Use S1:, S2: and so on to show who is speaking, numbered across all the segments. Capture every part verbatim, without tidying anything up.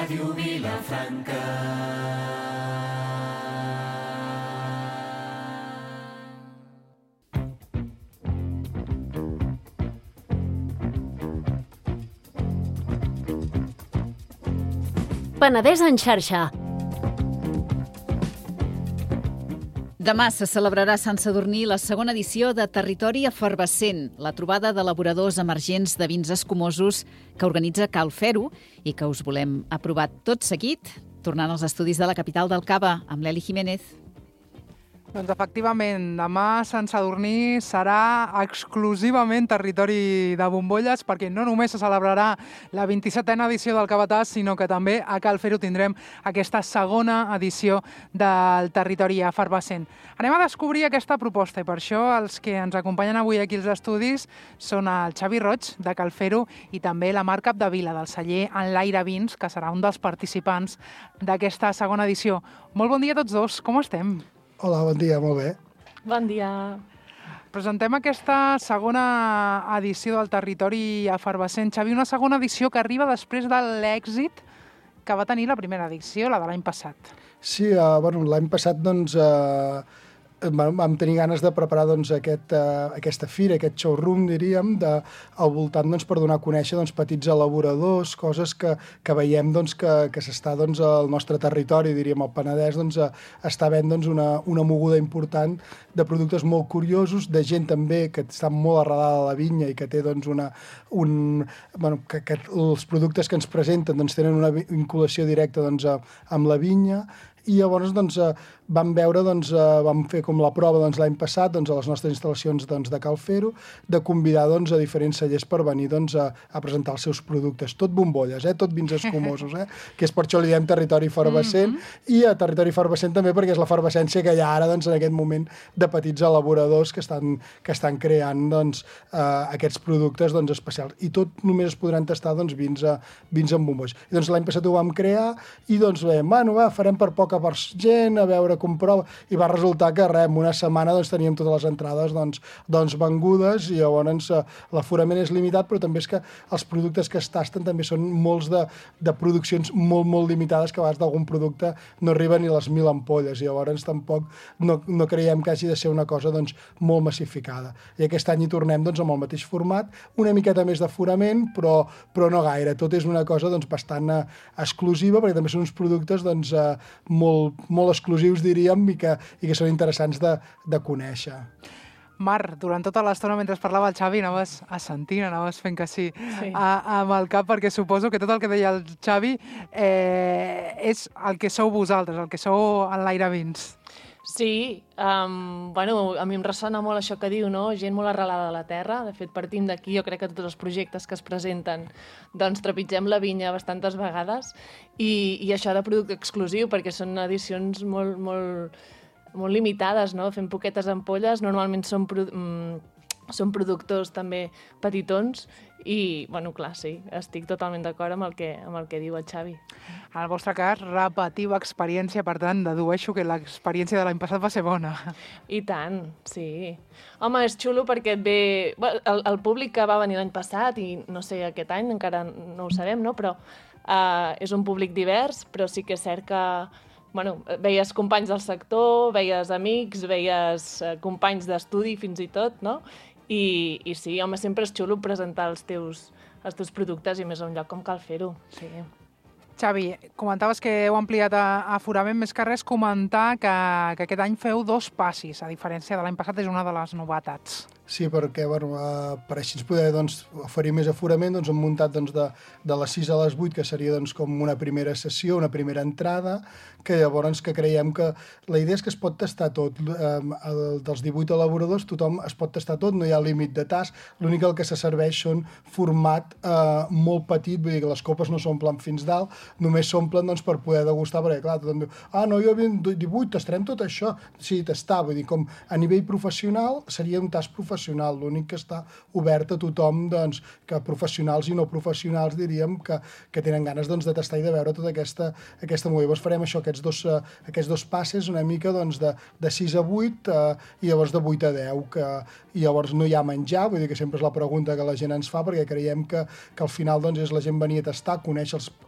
S1: Ràdio Vilafranca.
S2: Penedès en xarxa.
S3: Demà se celebrarà a Sant Sadurní la segona edició de Territori Efervescent, la trobada d'elaboradors emergents de vins escumosos que organitza Cal Fer-ho i que us volem aprovar tot seguit, tornant als estudis de la capital del Cava, amb l'Eli Jiménez.
S4: Doncs efectivament, demà Sant Sadurní serà exclusivament territori de bombolles, perquè no només se celebrarà la vint-i-setena edició del Cavatàs, sinó que també a Cal Fer-ho tindrem aquesta segona edició del Territori Efervescent. Anem a descobrir aquesta proposta i per això els que ens acompanyen avui aquí als estudis són el Xavi Roig, de Cal Fer-ho, i també la Mar Capdevila, del celler Enlaire Vins, que serà un dels participants d'aquesta segona edició. Molt bon dia a tots dos, com estem?
S5: Hola, bon dia, molt bé.
S2: Bon dia.
S4: Presentem aquesta segona edició del Territori Efervescent. Xavi, una segona edició que arriba després de l'èxit que va tenir la primera edició, la de l'any passat.
S5: Sí, uh, bueno, l'any passat doncs, uh, vam tenir ganes de preparar doncs, aquest, uh, aquesta fira, aquest showroom, diríem, de, al voltant doncs, per donar a conèixer doncs, petits elaboradors, coses que, que veiem doncs, que, que s'està doncs, al nostre territori, diríem, al Penedès, doncs, uh, està havent doncs, una, una moguda important de productes molt curiosos, de gent també que està molt arrelada a la vinya i que té doncs, una, un, bueno, que, que els productes que ens presenten doncs, tenen una vinculació directa doncs, a, amb la vinya. I llavors doncs, eh, vam veure, doncs, eh, vam fer com la prova doncs, l'any passat doncs, a les nostres instal·lacions doncs, de Cal Fer-ho, de convidar doncs, a diferents cellers per venir doncs, a, a presentar els seus productes. Tot bombolles, eh? Tot vins escumosos, eh? Que és per això li diem Territori Efervescent, mm-hmm. i a Territori Efervescent també perquè és l'efervescència que hi ha ara doncs, en aquest moment de petits elaboradors que estan, que estan creant doncs, eh, aquests productes doncs, especials. I tot només es podran tastar doncs, vins, a, vins amb bombolles. I doncs, l'any passat ho vam crear i doncs, bé, bueno, va, farem per poca per gent, a veure com prova, i va resultar que res, en una setmana doncs, teníem totes les entrades doncs, doncs vengudes, i llavors eh, l'aforament és limitat, però també és que els productes que es tasten també són molts de, de produccions molt, molt limitades, que a vegades d'algun producte no arriba ni les mil ampolles, i llavors tampoc no, no creiem que hagi de ser una cosa doncs, molt massificada. I aquest any hi tornem doncs, amb el mateix format, una miqueta més d'aforament, però, però no gaire. Tot és una cosa doncs, bastant eh, exclusiva, perquè també són uns productes doncs, eh, molt, molt exclusius, diríem, i que, i que són interessants de, de conèixer.
S4: Mar, durant tota l'estona, mentre parlava el Xavi, anaves assentint, anaves fent que sí,
S2: sí.
S4: A, amb el cap, perquè suposo que tot el que deia el Xavi eh, és el que sou vosaltres, el que sou Enlaire Vins.
S2: Sí, um, bueno, a mi em ressona molt això que diu, no? Gent molt arrelada a la terra. De fet, partint d'aquí, jo crec que tots els projectes que es presenten doncs trepitgem la vinya bastantes vegades i, i això de producte exclusiu, perquè són edicions molt, molt, molt limitades, no? Fem poquetes ampolles, normalment són, pro, mm, són productors també petitons i, bueno, clar, sí, estic totalment d'acord amb el que, amb el que diu el Xavi.
S4: En el vostre cas, repetiu experiència, per tant, dedueixo que l'experiència de l'any passat va ser bona.
S2: I tant, sí. Home, és xulo perquè et ve... El, el públic que va venir l'any passat, i no sé, aquest any encara no ho sabem, no? Però uh, és un públic divers, però sí que és cert que bueno, veies companys del sector, veies amics, veies uh, companys d'estudi fins i tot, no? I, i sí, home, sempre és xulo presentar els teus, els teus productes i més a un lloc com Cal Fer-ho. Sí.
S4: Xavi, comentaves que heu ampliat a, a aforament, més que res comentar que, que aquest any feu dos passis, a diferència de l'any passat, és una de les novetats.
S5: Sí, perquè bueno, eh, per així ens poder doncs, oferir més aforament, doncs, hem muntat doncs, de, de les sis a les vuit, que seria doncs, com una primera sessió, una primera entrada, que llavors que creiem que la idea és que es pot tastar tot. Eh, el, dels divuit elaboradors tothom es pot tastar tot, no hi ha límit de tast, l'únic el que se serveix són format eh, molt petit, vull dir que les copes no s'omplen fins dalt, només s'omplen doncs, per poder degustar, perquè clar, tothom diu, ah, no, jo havia divuit, tastarem tot això. Sí, tastar, vull dir, com a nivell professional seria un tast professional, l'únic que està obert a tothom, doncs, que professionals i no professionals, diríem, que, que tenen ganes doncs, de tastar i de veure tota aquesta, aquesta movida. Llavors farem això, aquests dos, uh, aquests dos passes una mica doncs, de, de sis a vuit uh, i llavors de vuit a deu, que, i llavors no hi ha menjar, vull dir que sempre és la pregunta que la gent ens fa, perquè creiem que, que al final doncs, és la gent venir a tastar, conèixer els, els productes,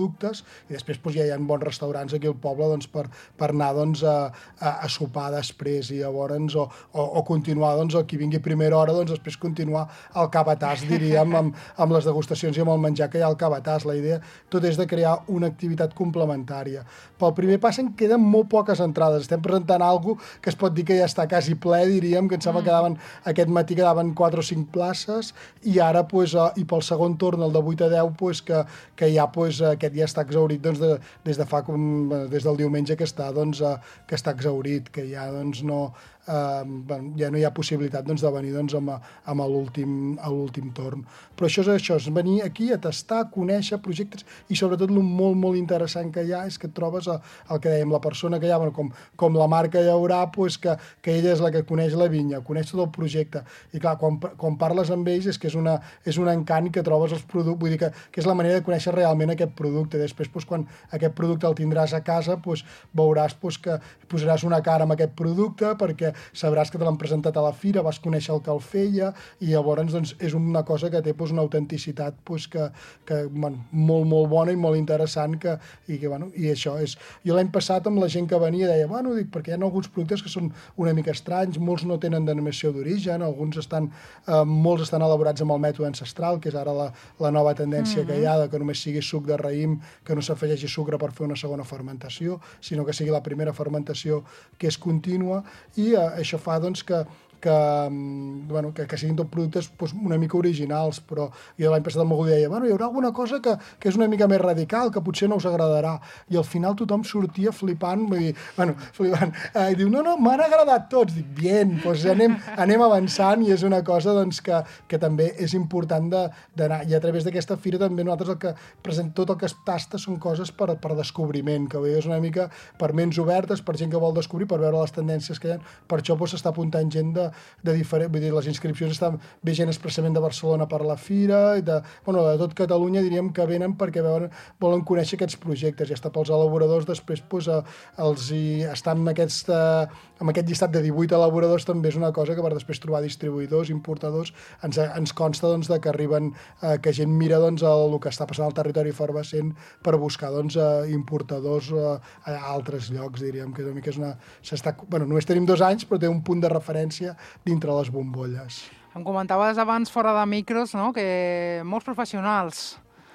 S5: productes, i després doncs, ja hi ha bons restaurants aquí al poble doncs, per, per anar doncs, a, a, a sopar després, i llavors, o, o, o continuar, doncs, el qui vingui a primera hora, doncs, després continuar al cabàtàs, diríem, amb, amb les degustacions i amb el menjar que hi ha al cabàtàs. La idea tot és de crear una activitat complementària. Pel primer pas en queden molt poques entrades. Estem presentant alguna cosa que es pot dir que ja està quasi ple, diríem, que em sembla que quedaven, aquest matí quedaven quatre o cinc places, i ara, pues, i pel segon torn, el de vuit a deu, pues, que, que ja, pues, aquest ja està exhaurit doncs, de, des de fa com, des del diumenge que està, doncs, que està exhaurit, que ja doncs, no, Uh, bueno, ja no hi ha possibilitat doncs, de venir doncs, amb, amb l'últim torn. Però això és això, és venir aquí a tastar, a conèixer projectes, i sobretot el molt, molt interessant que hi ha és que et trobes el, el que dèiem, la persona que hi ha, bueno, com, com la marca hi haurà, pues, que, que ella és la que coneix la vinya, coneix tot el projecte, i clar, quan, quan parles amb ells és que és, una, és un encant que trobes els productes, vull dir que, que és la manera de conèixer realment aquest producte. Després, pues, quan aquest producte el tindràs a casa, pues, veuràs pues, que posaràs una cara amb aquest producte, perquè sabràs que te l'han presentat a la fira, vas conèixer el que el feia, i llavors doncs, és una cosa que té doncs, una autenticitat doncs, que, que bueno, molt, molt bona i molt interessant, que, i, que, bueno, i això és... Jo l'any passat amb la gent que venia deia, bueno, dic, perquè hi ha alguns productes que són una mica estranys, molts no tenen denominació d'origen, alguns estan, eh, molts estan elaborats amb el mètode ancestral, que és ara la, la nova tendència mm-hmm. que hi ha, de que només sigui suc de raïm, que no s'afegeixi sucre per fer una segona fermentació, sinó que sigui la primera fermentació que és contínua, i eh, això fa doncs, que, que, bueno, que, que siguin tot productes doncs, una mica originals, però jo l'any passat algú deia, bueno, hi haurà alguna cosa que, que és una mica més radical, que potser no us agradarà, i al final tothom sortia flipant, vull dir, bueno, flipant, eh, i diu, no, no, m'han agradat tots, dic, bien, doncs anem, anem avançant, i és una cosa doncs, que, que també és important d'anar, i a través d'aquesta fira també nosaltres el que present, tot el que es tasta són coses per, per descobriment, que és una mica per ments obertes, per gent que vol descobrir, per veure les tendències que hi ha, per això doncs, s'està apuntant gent de, de diferent, vull dir, les inscripcions estan ve gent expressament de Barcelona per la fira, i de, bueno, de tot Catalunya diríem que venen perquè veuen, volen conèixer aquests projectes, i està pels elaboradors després doncs, els hi estan en, aquest, en aquest llistat de divuit elaboradors, també és una cosa que per després trobar distribuïdors, importadors, ens, ens consta doncs, de que arriben, eh, que gent mira doncs, el, el que està passant al territori efervescent per buscar doncs, eh, importadors eh, a altres llocs, diríem que és una mica és una... S'està, bueno, només tenim dos anys, però té un punt de referència dintre les bombolles.
S4: Em comentaves abans, fora de micros, no?, que molts professionals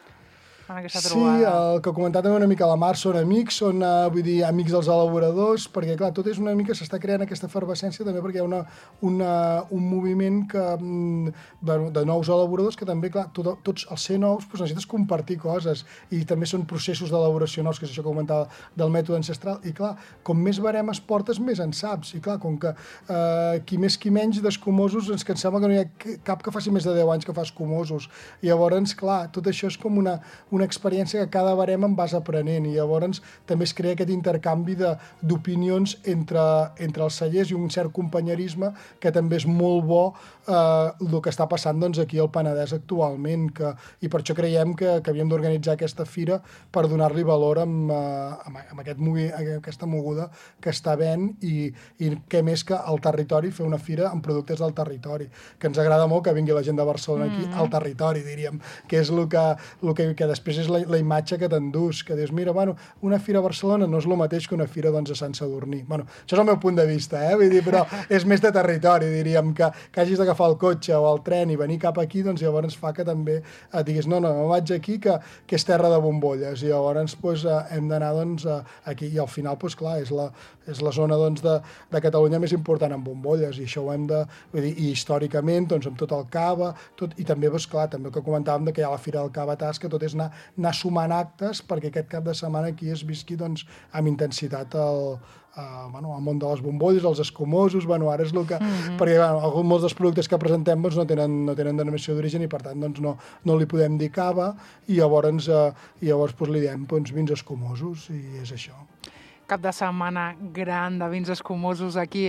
S4: en aquesta trobada.
S5: Sí, el que he comentat una mica a la Mar són amics, són, uh, vull dir, amics dels elaboradors, perquè, clar, tot és una mica, s'està creant aquesta efervescència també perquè hi ha una, una, un moviment que, bueno, de nous elaboradors que també, clar, tot, tots els ser nous doncs, necessites compartir coses, i també són processos d'elaboració nous, que és això que comentava del mètode ancestral, i clar, com més barem es portes, més en saps, i clar, com que uh, qui més qui menys d'escumosos, ens que em sembla que no hi ha cap que faci més de deu anys que fa escumosos, i llavors, clar, tot això és com una, una experiència que cada barem en vas aprenent, i llavors també es crea aquest intercanvi d'opinions entre, entre els cellers i un cert companyerisme que també és molt bo eh, el que està passant doncs, aquí al Penedès actualment, que, i per això creiem que, que havíem d'organitzar aquesta fira per donar-li valor amb, eh, amb, amb aquest movi, aquesta moguda que està havent, i, i què més que al territori fer una fira amb productes del territori, que ens agrada molt que vingui la gent de Barcelona aquí mm. al territori, diríem, que és el que, el que, que després és la, la imatge que t'endús, que dius, mira, bueno, una fira a Barcelona no és el mateix que una fira doncs, a Sant Sadurní. Bueno, això és el meu punt de vista, eh? Vull dir, però és més de territori, diríem, que, que hagis d'agafar el cotxe o el tren i venir cap aquí, doncs llavors fa que també et diguis, no, no, no vaig aquí, que, que és terra de bombolles, i llavors doncs, hem d'anar doncs, aquí, i al final, doncs, clar, és la, és la zona doncs, de, de Catalunya més important en bombolles, i això ho hem de, vull dir, i històricament, doncs, amb tot el cava, tot, i també, doncs, clar, també el que comentàvem de que hi ha la Fira del Cabàtàs, que tot és anar anar sumant actes perquè aquest cap de setmana aquí es visqui doncs, amb intensitat el, uh, bueno, el món de les bombolles, els escumosos, bueno, ara és el que... Mm-hmm. Perquè bueno, alguns, molts dels productes que presentem doncs, no tenen, no tenen denominació d'origen i per tant doncs, no, no li podem dir cava, i llavors, uh, i llavors doncs, li diem doncs, vins escumosos, i és això.
S4: Cap de setmana gran de vins escumosos aquí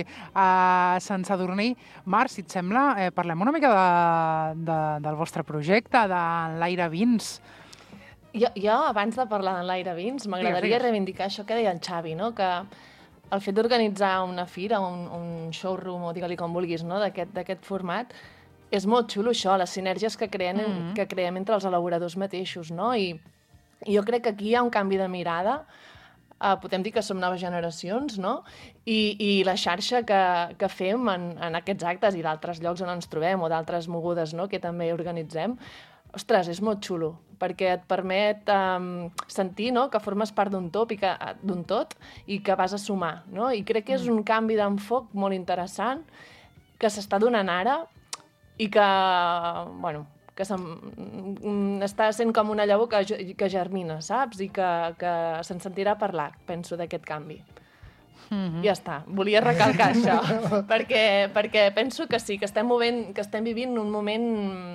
S4: a Sant Sadurní. Mar, si et sembla, eh, parlem una mica de, de, del vostre projecte, de l'Aire Vins.
S2: Jo, jo, abans de parlar de l'Aire Vins, m'agradaria reivindicar això que deia en Xavi, no? Que el fet d'organitzar una fira, un, un showroom, o digue-li com vulguis, no? d'aquest format, és molt xulo això, les sinergies que creem, mm-hmm. que creem entre els elaboradors mateixos, no? I I jo crec que aquí hi ha un canvi de mirada. Uh, podem dir que som noves generacions, no? I, i la xarxa que, que fem en, en aquests actes i d'altres llocs on ens trobem o d'altres mogudes, no?, que també organitzem, ostres, és molt xulo, perquè et permet um, sentir, no?, que formes part d'un tot i que d'un tot i que vas a sumar, no? I crec que és un canvi d'enfoc molt interessant que s'està donant ara i que, bueno, que està sent com una llavor que, que germina, saps? I que, que se'n sentirà parlar, penso, d'aquest canvi. Mm-hmm. Ja està, volia recalcar això, perquè, perquè penso que sí, que estem, movent, que estem vivint un moment,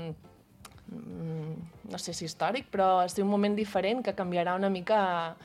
S2: no sé si històric, però sí un moment diferent que canviarà una mica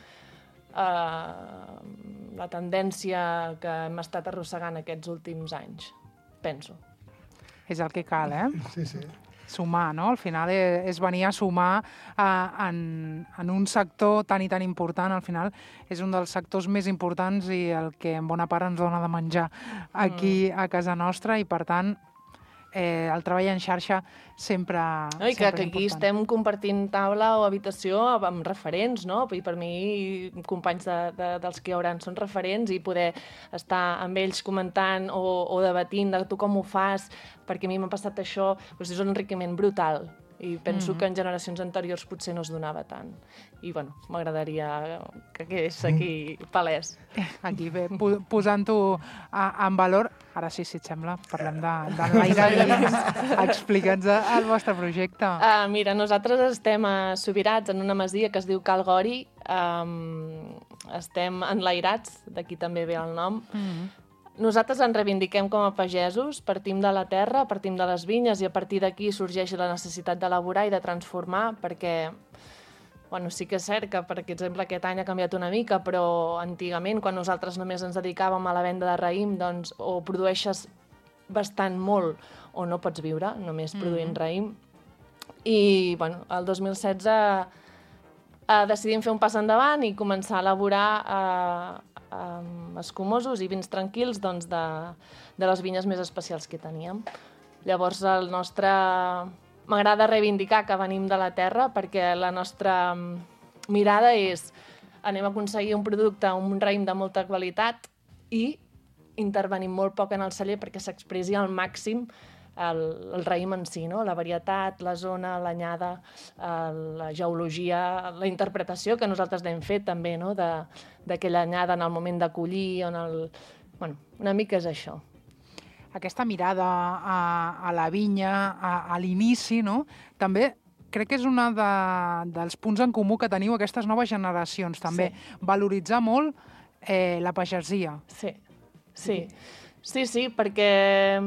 S2: uh, la tendència que hem estat arrossegant aquests últims anys, penso.
S4: És el que cal, eh?
S5: Sí, sí.
S4: Sumar, no? Al final és venir a sumar uh, en, en un sector tan i tan important. Al final és un dels sectors més importants i el que en bona part ens dona de menjar aquí a casa nostra i, per tant, eh, el treball en xarxa sempre,
S2: no, i que,
S4: sempre
S2: que aquí estem compartint taula o habitació amb referents, no? I per mi, companys de, de, dels que hi haurà són referents i poder estar amb ells comentant o, o debatint de tu com ho fas, perquè a mi m'ha passat això, doncs és un enriquiment brutal. I penso mm-hmm. que en generacions anteriors potser no es donava tant. I, bueno, m'agradaria que quedés aquí palès.
S4: Aquí bé, posant-ho en valor. Ara sí, si et sembla, parlem de, de l'aire i explica'ns el vostre projecte.
S2: Uh, mira, nosaltres estem a Subirats, en una masia que es diu Cal Gori. Um, estem enlairats, d'aquí també ve el nom. Mm-hmm. Nosaltres ens reivindiquem com a pagesos, partim de la terra, partim de les vinyes i a partir d'aquí sorgeix la necessitat d'elaborar i de transformar perquè, bueno, sí que és cert que, per exemple, aquest any ha canviat una mica, però antigament, quan nosaltres només ens dedicàvem a la venda de raïm, doncs o produeixes bastant molt o no pots viure només produint mm-hmm. raïm. I, bueno, el dos mil setze eh, decidim fer un pas endavant i començar a elaborar eh, Um, escumosos i vins tranquils doncs, de, de les vinyes més especials que teníem. Llavors, el nostre... m'agrada reivindicar que venim de la terra perquè la nostra mirada és anem a aconseguir un producte, un raïm de molta qualitat i intervenim molt poc en el celler perquè s'expressi al màxim el, el raïm en si, no? La varietat, la zona, l'anyada, la geologia, la interpretació que nosaltres n'hem fet també, no? De, d'aquella anyada en el moment de collir, en el... bueno, una mica és això.
S4: Aquesta mirada a, a la vinya, a, a l'inici, no? També crec que és un de, dels punts en comú que teniu aquestes noves generacions, també. Sí. Valoritzar molt eh, la pagesia.
S2: Sí, sí, sí, sí, perquè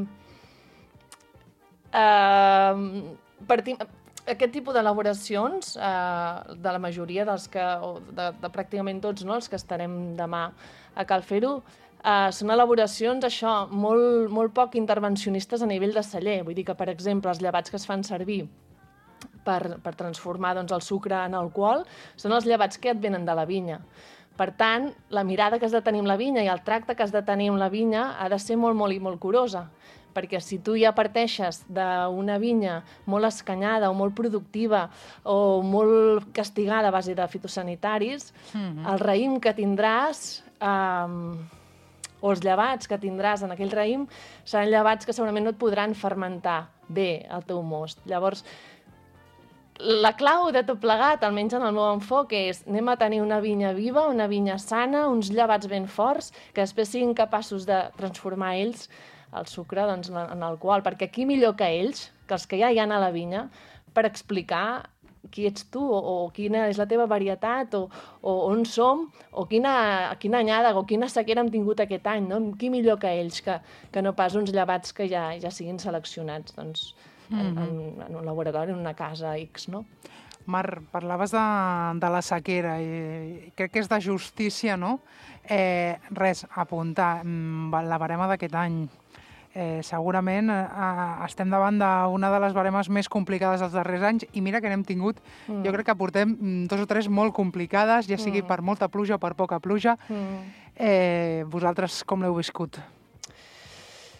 S2: eh, partim... Aquest tipus d'elaboracions, eh, de la majoria dels que, o de, de pràcticament tots, no, els que estarem demà a Cal Fer-ho, eh, són elaboracions, això, molt, molt poc intervencionistes a nivell de celler. Vull dir que, per exemple, els llevats que es fan servir per, per transformar doncs, el sucre en alcohol són els llevats que et venen de la vinya. Per tant, la mirada que has de tenir amb la vinya i el tracte que has de tenir amb la vinya ha de ser molt, molt i molt curosa. Perquè si tu ja parteixes d'una vinya molt escanyada o molt productiva o molt castigada a base de fitosanitaris, mm-hmm. el raïm que tindràs, eh, o els llevats que tindràs en aquell raïm, seran llevats que segurament no et podran fermentar bé el teu most. Llavors, la clau de tot plegat, almenys en el meu enfoc, és anem a tenir una vinya viva, una vinya sana, uns llevats ben forts, que després siguin capaços de transformar ells el sucre doncs, en alcohol, perquè qui millor que ells, que els que ja hi ha a la vinya, per explicar qui ets tu, o, o quina és la teva varietat, o, o on som, o quina, quina anyada o quina sequera hem tingut aquest any, no? Qui millor que ells, que, que no pas uns llevats que ja, ja siguin seleccionats doncs, en, en, en un laboratori, en una casa X, no?
S4: Mar, parlaves de, de la sequera i crec que és de justícia, no? Eh, res, apuntar, la barema d'aquest any. Eh, segurament eh, estem davant d'una de les baremes més complicades dels darrers anys i mira que n'hem tingut, mm. jo crec que portem dos o tres molt complicades, ja sigui mm. per molta pluja o per poca pluja. Mm. Eh, vosaltres com l'heu viscut?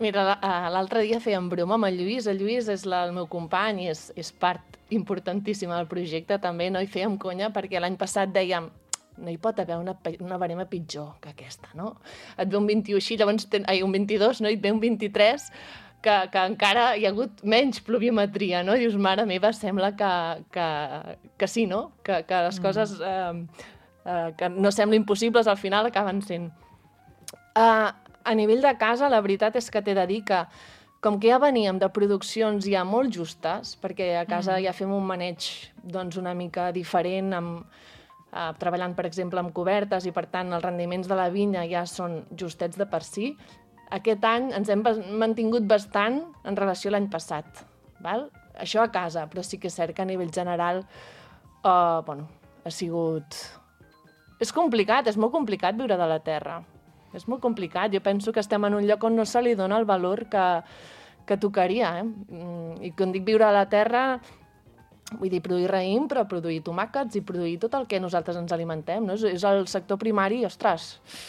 S2: Mira, l'altre dia fèiem broma amb el Lluís. El Lluís és la, el meu company i és, és part importantíssima del projecte també, no? I fèiem conya perquè l'any passat dèiem no hi pot haver una, una barema pitjor que aquesta, no? Et ve un vint-i-u així, llavors ten, ai, un vint-i-dos, no? I et ve un vint-i-tres que, que encara hi ha hagut menys pluviometria, no? I dius, mare meva, sembla que, que, que sí, no? Que, que les mm. coses eh, eh, que no semblen impossibles al final acaben sent. Uh, a nivell de casa, la veritat és que t'he de dir que com que ja veníem de produccions ja molt justes, perquè a casa mm. ja fem un maneig doncs, una mica diferent, amb, uh, treballant, per exemple, amb cobertes, i per tant els rendiments de la vinya ja són justets de per si, aquest any ens hem mantingut bastant en relació a l'any passat. Val? Això a casa, però sí que és cert que a nivell general uh, bueno, ha sigut... És complicat, és molt complicat viure de la terra. És molt complicat. Jo penso que estem en un lloc on no se li dona el valor que, que tocaria. Eh? I quan dic viure a la terra, vull dir produir raïm, però produir tomàquets i produir tot el que nosaltres ens alimentem. No? És, és el sector primari, ostres...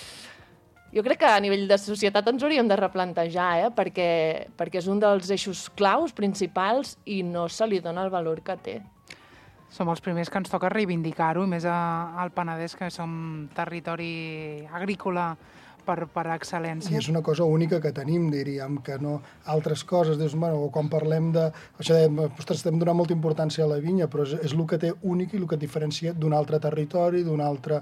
S2: Jo crec que a nivell de societat ens hauríem de replantejar, eh? perquè, perquè és un dels eixos claus principals i no se li dona el valor que té.
S4: Som els primers que ens toca reivindicar-ho, més a, al Penedès, que som territori agrícola per, per excel·lència.
S5: I és una cosa única que tenim, diríem, que no altres coses, dius, bueno, quan parlem de... Això dèiem, ostres, estem donant molta importància a la vinya, però és, és el que té únic i el que et diferencia d'un altre territori, d'un altre,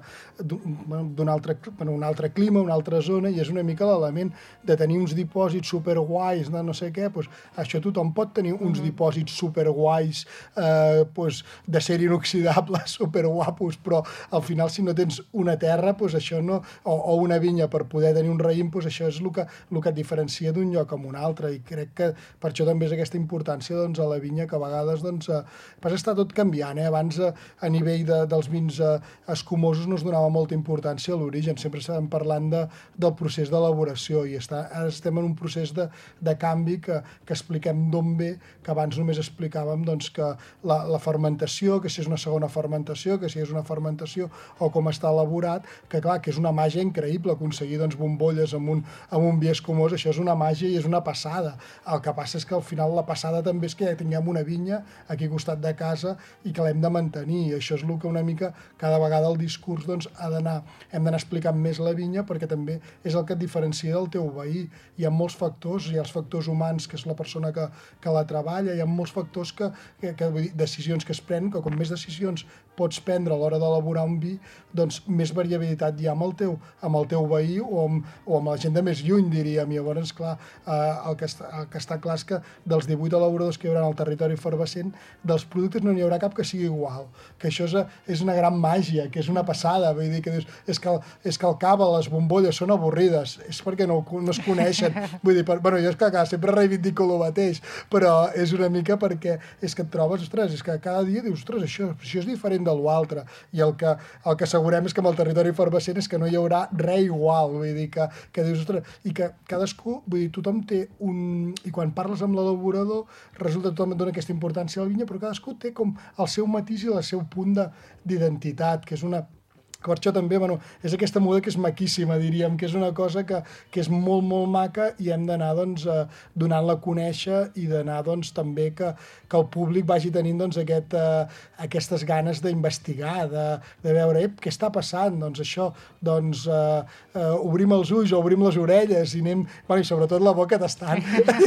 S5: d'un altre, bueno, un altre clima, una altra zona, i és una mica l'element de tenir uns dipòsits superguais de no sé què, doncs això tothom pot tenir uns mm-hmm. dipòsits superguais eh, doncs, d'acer inoxidable, superguapos, però al final si no tens una terra, doncs això no, o, o una vinya per poder tenir un raïm, doncs això és el que, el que et diferencia d'un lloc amb un altre, i crec que per això també és aquesta importància doncs, a la vinya, que a vegades doncs, eh, pas està tot canviant. Eh? Abans, eh, a nivell de, dels vins eh, escumosos, no es donava molta importància a l'origen, sempre estàvem parlant de, del procés d'elaboració, i està, ara estem en un procés de, de canvi que, que expliquem d'on ve, que abans només explicàvem doncs, que la, la fermentació, que si és una segona fermentació, que si és una fermentació o com està elaborat, que clar, que és una màgia increïble aconseguir doncs, bombolles amb un, amb un vi escumós, això és una màgia i és una passada. El que passa és que al final la passada també és que ja tinguem una vinya aquí al costat de casa i que l'hem de mantenir, i això és el que una mica cada vegada el discurs doncs, ha d'anar, hem d'anar explicant més la vinya, perquè també és el que et diferencia del teu veí. Hi ha molts factors, hi ha els factors humans, que és la persona que, que la treballa, hi ha molts factors que, que, que vull dir, decisions que es prenen, que com més decisions pots prendre a l'hora d'elaborar un vi, doncs més variabilitat hi ha amb el teu, amb el teu veí o amb, o amb la gent de més lluny, diríem. I llavors, clar, eh, el, que està, el que està clar és que dels divuit elaboradors que hi haurà al territori efervescent, dels productes no n'hi haurà cap que sigui igual. Que això és, és una gran màgia, que és una passada. Vull dir que dius, és que el, és que el cava, les bombolles són avorrides, és perquè no, no es coneixen. Vull dir, per, bueno, jo és que clar, sempre reivindico el mateix, però és una mica perquè és que et trobes, ostres, és que cada dia dius, ostres, això, això és diferent de l'altre, i el que, el que assegurem és que amb el territori efervescent és que no hi haurà res igual, vull dir que, que dius, ostres, i que cadascú, vull dir, tothom té un... I quan parles amb l'elaborador, resulta que tothom et dona aquesta importància a la vinya, però cadascú té com el seu matís i el seu punt d'identitat, que és una... que per això també, bueno, és aquesta muda que és maquíssima, diríem, que és una cosa que, que és molt, molt maca, i hem d'anar, doncs, eh, donant-la a conèixer, i d'anar, doncs, també que, que el públic vagi tenint, doncs, aquest, eh, aquestes ganes d'investigar, de, de veure, ep, què està passant? Doncs això, doncs, eh, eh, obrim els ulls, obrim les orelles, i anem, bueno, i sobretot la boca tastant.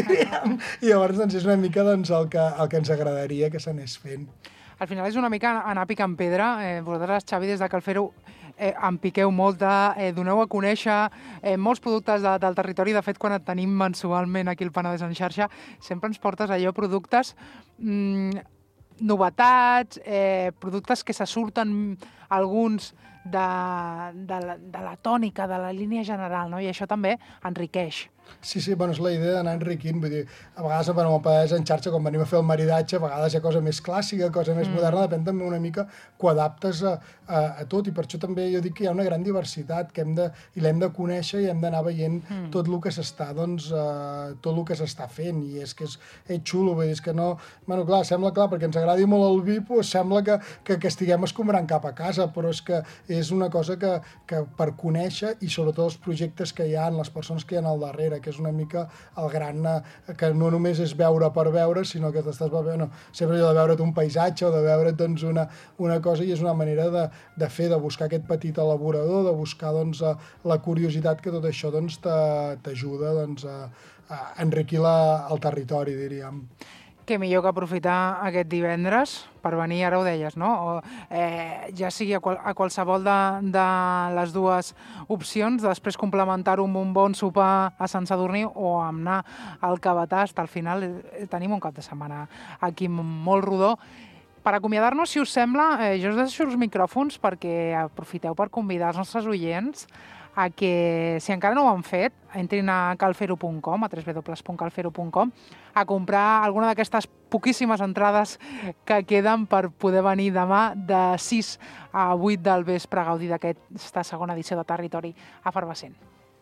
S5: I llavors, doncs, és una mica, doncs, el que, el que ens agradaria que s'anés fent.
S4: Al final és una mica anar picant pedra. Eh, vosaltres, Xavi, des de Calfero, eh, en piqueu molta, eh, doneu a conèixer eh, molts productes de, del territori. De fet, quan et tenim mensualment aquí al Penedès en xarxa, sempre ens portes allò productes, mmm, novetats, eh, productes que se surten alguns de, de, la, de la tònica, de la línia general, no? I això també enriqueix.
S5: Sí, sí, bueno, és la idea d'anar enriquint, vull dir, a vegades bueno, amb el Penedès en xarxa, quan venim a fer el maridatge, a vegades hi ha cosa més clàssica, cosa més mm. moderna, depèn també una mica que ho adaptes a, a, a tot, i per això també jo dic que hi ha una gran diversitat, que hem de, i l'hem de conèixer, i hem d'anar veient mm. tot el que s'està, doncs, uh, tot el que s'està fent, i és que és, és xulo, vull dir, és que no, bueno, clar, sembla clar, perquè ens agradi molt el vi, doncs sembla que, que, que estiguem escombrant cap a casa, però és que és una cosa que, que per conèixer i sobretot els projectes que hi ha, les persones que hi ha al darrere, que és una mica el gran, que no només és veure per veure, sinó que t'estàs veure, no, sempre allò de veure't un paisatge o de veure't doncs, una, una cosa, i és una manera de, de fer, de buscar aquest petit elaborador, de buscar doncs, la curiositat que tot això doncs, t'ajuda doncs, a, a enriquir la, el territori, diríem.
S4: Què millor que aprofitar aquest divendres per venir, ara ho deies, no? O, eh, ja sigui a, qual, a qualsevol de, de les dues opcions, després complementar-ho amb un bon sopar a Sant Sadurní o anar al Cabatast. Al final eh, tenim un cap de setmana aquí molt rodó. Per acomiadar-nos, si us sembla, eh, jo us deixo els micròfons perquè aprofiteu per convidar els nostres oients a que, si encara no ho han fet, entrin a calfero punt com, a w w w punt calfero punt com, a comprar alguna d'aquestes poquíssimes entrades que queden per poder venir demà de sis a vuit del vespre a gaudir d'aquesta segona edició de Territori Efervescent.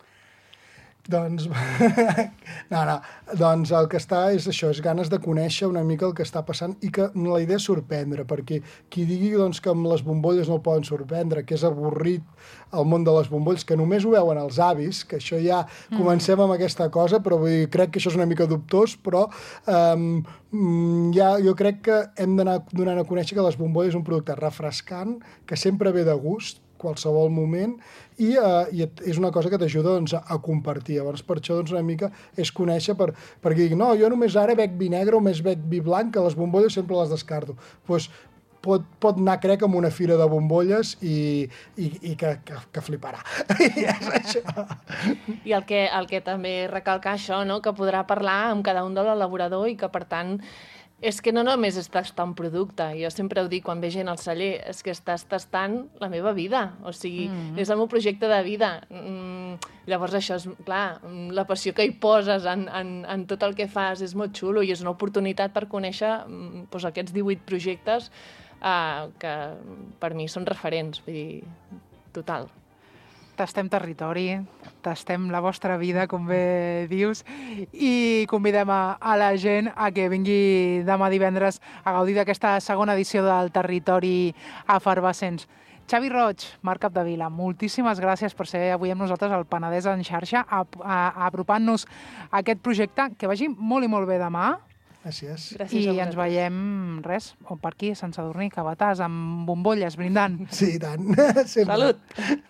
S5: Doncs, no, no, doncs el que està és això, és ganes de conèixer una mica el que està passant i que la idea és sorprendre, perquè qui digui doncs, que amb les bombolles no el poden sorprendre, que és avorrit el món de les bombolles, que només ho veuen els avis, que això ja mm. comencem amb aquesta cosa, però vull dir, crec que això és una mica dubtós, però um, ja, jo crec que hem d'anar donant a conèixer que les bombolles és un producte refrescant, que sempre ve de gust, qualsevol moment, i, uh, i és una cosa que t'ajuda doncs, a compartir. Llavors, per això doncs, una mica és conèixer, per, perquè dic, no, jo només ara bec vi negre o més bec vi blanc, que les bombolles sempre les descarto. Pues, pot, pot anar, crec, amb una fira de bombolles i, i, i que, que, que fliparà. I és això.
S2: I el que, el que també recalcar això, no? Que podrà parlar amb cada un de l'elaborador i que, per tant, és que no només és tastar un producte, jo sempre ho dic quan ve gent al celler, és que estàs tastant la meva vida, o sigui, mm-hmm. és el meu projecte de vida. Mm, llavors això és, clar, la passió que hi poses en, en, en tot el que fas és molt xulo i és una oportunitat per conèixer mm, doncs, aquests divuit projectes eh, que per mi són referents, vull dir, total.
S4: Tastem territori, tastem la vostra vida, com bé dius, i convidem a, a la gent a que vingui demà divendres a gaudir d'aquesta segona edició del Territori Efervescents. Xavi Roig, Marc Capdevila, moltíssimes gràcies per ser avui amb nosaltres al Penedès en xarxa, a, a, a apropant-nos a aquest projecte. Que vagi molt i molt bé demà.
S5: Gràcies.
S4: Gràcies I ens veiem, res, o per aquí, a Sant Sadurní, Cabatàs, amb bombolles, brindant.
S5: Sí, i tant. Sempre.
S2: Salut!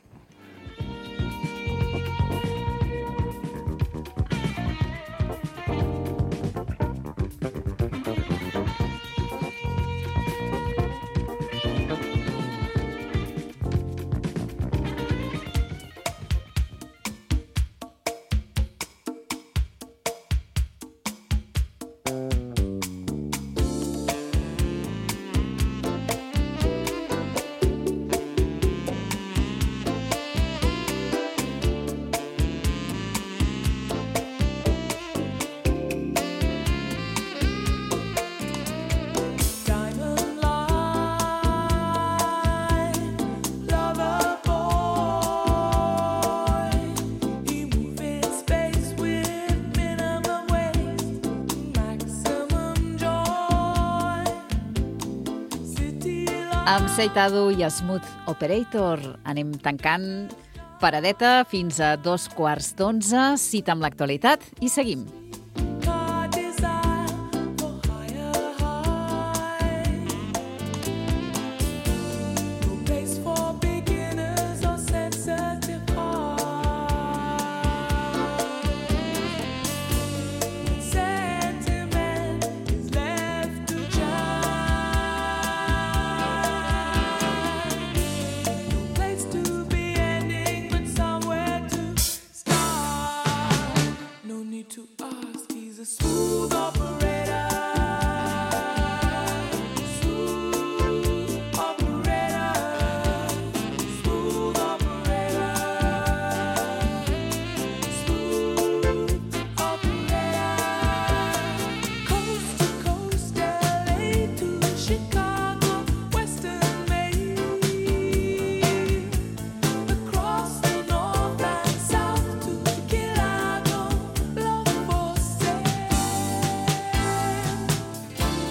S3: Amb Seitado i Smooth Operator anem tancant paradeta fins a dos quarts d'onze, cita amb l'actualitat i seguim.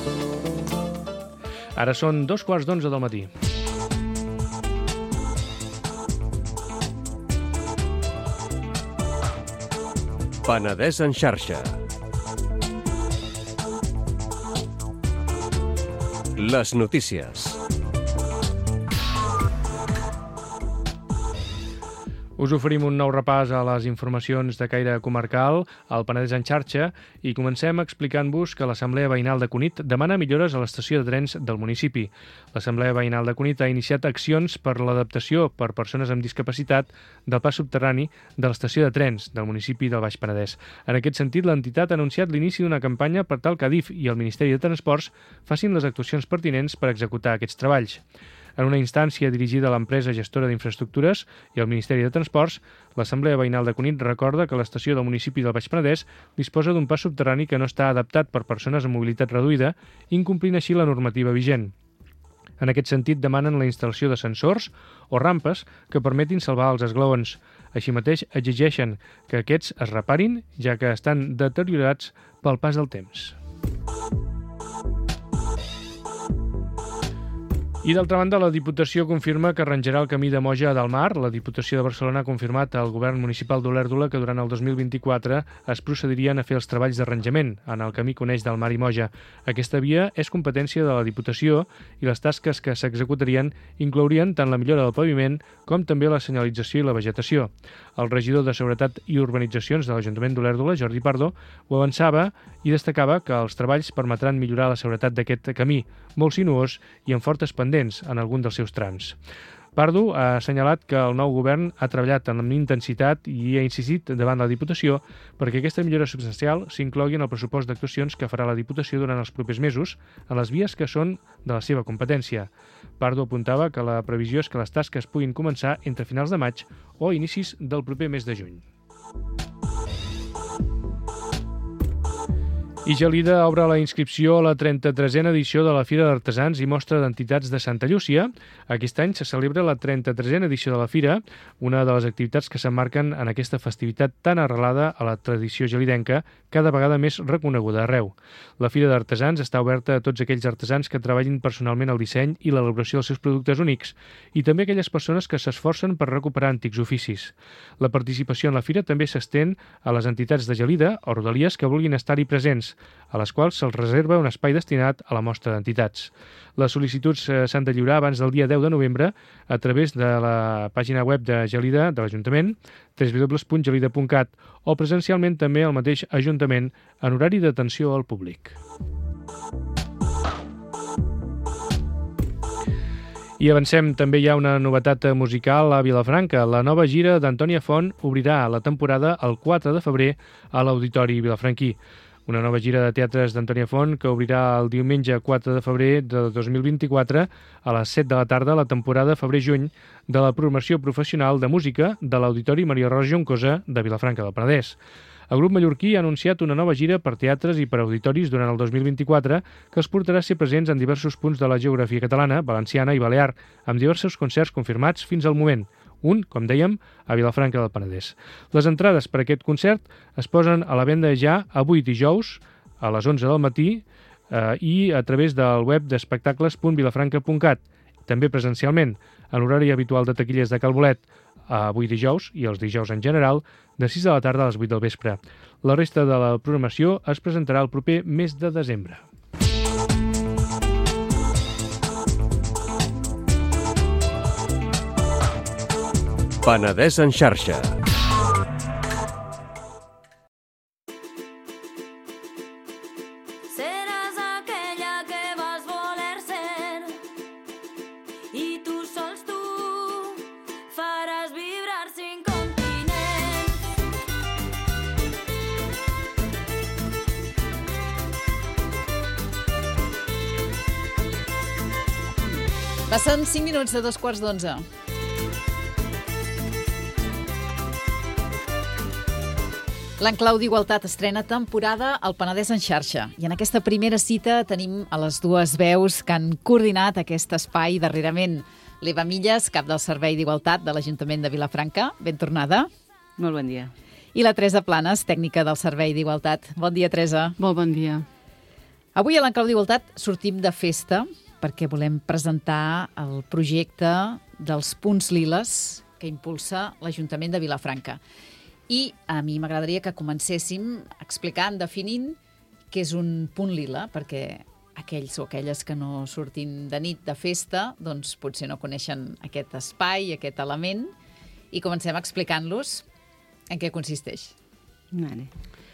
S1: Ara són dos quarts d'onze del matí. Penedès en xarxa. Les notícies.
S6: Us oferim un nou repàs a les informacions de caire comarcal al Penedès en xarxa i comencem explicant-vos que l'Assemblea Veïnal de Cunit demana millores a l'estació de trens del municipi. L'Assemblea Veïnal de Cunit ha iniciat accions per l'adaptació per persones amb discapacitat del pas subterrani de l'estació de trens del municipi del Baix Penedès. En aquest sentit, l'entitat ha anunciat l'inici d'una campanya per tal que Adif i el Ministeri de Transports facin les actuacions pertinents per executar aquests treballs. En una instància dirigida a l'empresa gestora d'infraestructures i al Ministeri de Transports, l'Assemblea Veïnal de Cunit recorda que l'estació del municipi del Baix Penedès disposa d'un pas subterrani que no està adaptat per persones amb mobilitat reduïda, incomplint així la normativa vigent. En aquest sentit, demanen la instal·lació d'ascensors o rampes que permetin salvar els esglaons. Així mateix, exigeixen que aquests es reparin, ja que estan deteriorats pel pas del temps. I d'altra banda, la Diputació confirma que arranjarà el camí de Moja a Dalmar. La Diputació de Barcelona ha confirmat al govern municipal d'Olèrdola que durant el dos mil vint-i-quatre es procedirien a fer els treballs d'arranjament en el camí que uneix Dalmar i Moja. Aquesta via és competència de la Diputació i les tasques que s'executarien inclourien tant la millora del paviment com també la senyalització i la vegetació. El regidor de Seguretat i Urbanitzacions de l'Ajuntament d'Olèrdola, Jordi Pardo, ho avançava i destacava que els treballs permetran millorar la seguretat d'aquest camí, molt sinuós i amb fortes pendents en algun dels seus trams. Pardo ha assenyalat que el nou govern ha treballat amb intensitat i ha insistit davant la Diputació perquè aquesta millora substancial s'inclogui en el pressupost d'actuacions que farà la Diputació durant els propers mesos en les vies que són de la seva competència. Pardo apuntava que la previsió és que les tasques puguin començar entre finals de maig o inicis del proper mes de juny. I Gelida obre la inscripció a la trenta-tresena edició de la Fira d'Artesans i Mostra d'Entitats de Santa Llúcia. Aquest any se celebra la trenta-tresena edició de la Fira, una de les activitats que s'emmarquen en aquesta festivitat tan arrelada a la tradició gelidenca, cada vegada més reconeguda arreu. La Fira d'Artesans està oberta a tots aquells artesans que treballin personalment el disseny i l'elaboració dels seus productes únics, i també aquelles persones que s'esforcen per recuperar antics oficis. La participació en la Fira també s'estén a les entitats de Gelida o rodalies que vulguin estar-hi presents, a les quals se'ls reserva un espai destinat a la mostra d'entitats. Les sol·licituds s'han de lliurar abans del dia deu de novembre a través de la pàgina web de Gelida, de l'Ajuntament, w w w punt gelida punt cat, o presencialment també al mateix Ajuntament en horari d'atenció al públic. I avancem, també hi ha una novetat musical a Vilafranca. La nova gira d'Antònia Font obrirà la temporada el quatre de febrer a l'Auditori Vilafranquí. Una nova gira de teatres d'Antònia Font que obrirà el diumenge quatre de febrer de dos mil vint-i-quatre a les set de la tarda la temporada febrer-juny de la programació professional de música de l'Auditori Maria Rosa Juncosa de Vilafranca del Penedès. El grup mallorquí ha anunciat una nova gira per teatres i per auditoris durant el dos mil vint-i-quatre que els portarà a ser presents en diversos punts de la geografia catalana, valenciana i balear, amb diversos concerts confirmats fins al moment. Un, com dèiem, a Vilafranca del Penedès. Les entrades per a aquest concert es posen a la venda ja avui dijous a les onze del matí eh, i a través del web d'espectacles punt vilafranca punt cat. També presencialment, en l'horari habitual de taquilles de Cal Bolet, avui dijous i els dijous en general, de sis de la tarda a les vuit del vespre. La resta de la programació es presentarà el proper mes de desembre.
S1: Penedès en xarxa.
S7: Seràs aquella que vas voler ser i tu sols tu faràs vibrar cinc continents.
S3: Passen cinc minuts de dos quarts d'onze. L'Enclau d'Igualtat estrena temporada al Penedès en xarxa. I en aquesta primera cita tenim a les dues veus que han coordinat aquest espai darrerament. L'Eva Milles, cap del Servei d'Igualtat de l'Ajuntament de Vilafranca. Ben tornada.
S8: Molt bon dia.
S3: I la Teresa Planes, tècnica del Servei d'Igualtat. Bon dia, Teresa.
S8: Molt bon dia.
S3: Avui a l'Enclau d'Igualtat sortim de festa perquè volem presentar el projecte dels punts liles que impulsa l'Ajuntament de Vilafranca. I a mi m'agradaria que comencéssim explicant, definint què és un punt lila, perquè aquells o aquelles que no surtin de nit de festa, doncs potser no coneixen aquest espai, aquest element, i comencem explicant-los en què consisteix.
S8: Vale.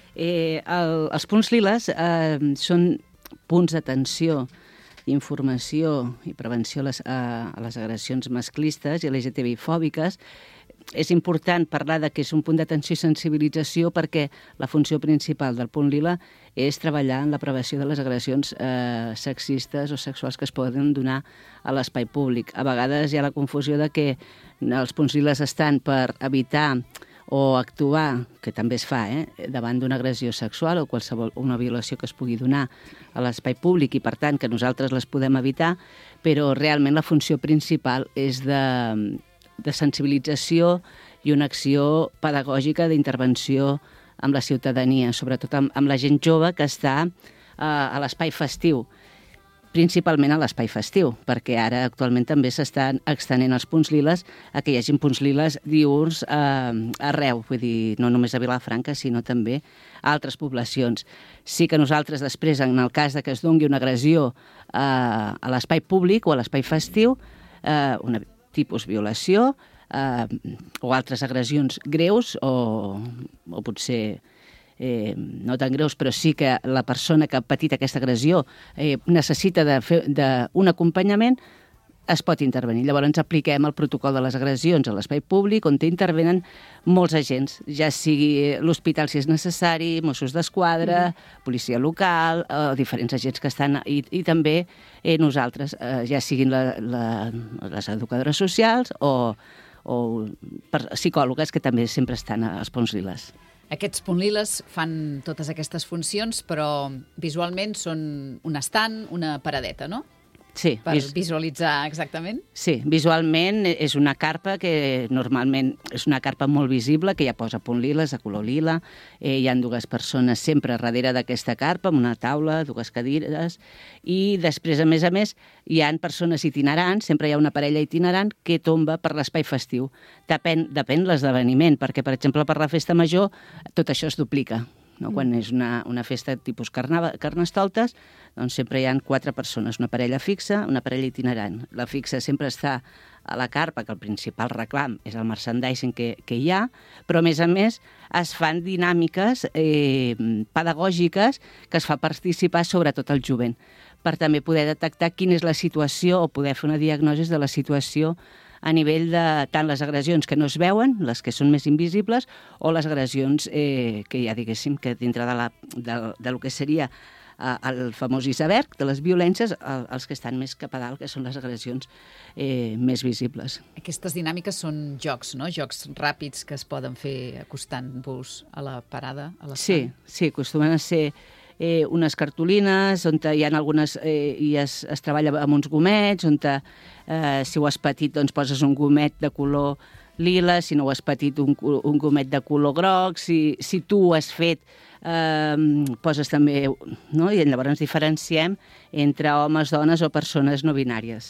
S8: Eh, el, els punts liles eh, són punts d'atenció, informació i prevenció a les, a, a les agressions masclistes i L G T B I-fòbiques. És important parlar de que és un punt d'atenció i sensibilització perquè la funció principal del punt lila és treballar en la prevenció de les agressions eh, sexistes o sexuals que es poden donar a l'espai públic. A vegades hi ha la confusió de que els punts liles estan per evitar o actuar, que també es fa, eh, davant d'una agressió sexual o qualsevol una violació que es pugui donar a l'espai públic i, per tant, que nosaltres les podem evitar, però realment la funció principal és de, de sensibilització i una acció pedagògica d'intervenció amb la ciutadania, sobretot amb, amb la gent jove que està eh, a l'espai festiu, principalment a l'espai festiu, perquè ara actualment també s'estan extenent els punts liles a que hi hagi punts liles diürns eh, arreu, vull dir, no només a Vilafranca, sinó també a altres poblacions. Sí que nosaltres després, en el cas de que es doni una agressió eh, a l'espai públic o a l'espai festiu, eh, una tipus violació eh, o altres agressions greus o, o potser Eh, no tan greus, però sí que la persona que ha patit aquesta agressió eh, necessita de fer de, un acompanyament, es pot intervenir. Llavors ens apliquem el protocol de les agressions a l'espai públic on intervenen molts agents, ja sigui l'hospital si és necessari, Mossos d'Esquadra, mm. policia local, eh, diferents agents que estan, i, i també eh, nosaltres, eh, ja siguin la, la, les educadores socials o, o per, psicòlogues que també sempre estan als punts liles.
S3: Aquests punt liles fan totes aquestes funcions, però visualment són un estant, una paradeta, no?
S8: Sí.
S3: Per vis... visualitzar exactament?
S8: Sí, visualment és una carpa que normalment és una carpa molt visible, que ja posa punt liles, de color lila. Eh, hi ha dues persones sempre darrere d'aquesta carpa, amb una taula, dues cadires, i després, a més a més, hi ha persones itinerants, sempre hi ha una parella itinerant que tomba per l'espai festiu. Depèn, depèn l'esdeveniment, perquè, per exemple, per la festa major tot això es duplica. No? Quan és una, una festa tipus carnava, carnestoltes, doncs sempre hi ha quatre persones, una parella fixa, una parella itinerant. La fixa sempre està a la carpa, que el principal reclam és el merchandising que, que hi ha, però a més a més es fan dinàmiques eh, pedagògiques que es fa participar sobretot el jovent, per també poder detectar quina és la situació o poder fer una diagnosi de la situació a nivell de tant les agressions que no es veuen, les que són més invisibles, o les agressions eh, que ja diguéssim que dintre de, la, de, de lo que seria eh, el famós iceberg de les violències, el, els que estan més cap a dalt, que són les agressions eh, més visibles.
S3: Aquestes dinàmiques són jocs, no? Jocs ràpids que es poden fer acostant-vos a la parada, a l'estat.
S8: Sí, sí, acostumen a ser eh, unes cartolines on hi ha algunes eh, i es, es treballa amb uns gomets, on te, eh, si ho has patit doncs poses un gomet de color lila, si no ho has patit un, un gomet de color groc, si, si tu ho has fet eh, poses també, no? I llavors diferenciem entre homes, dones o persones no binàries.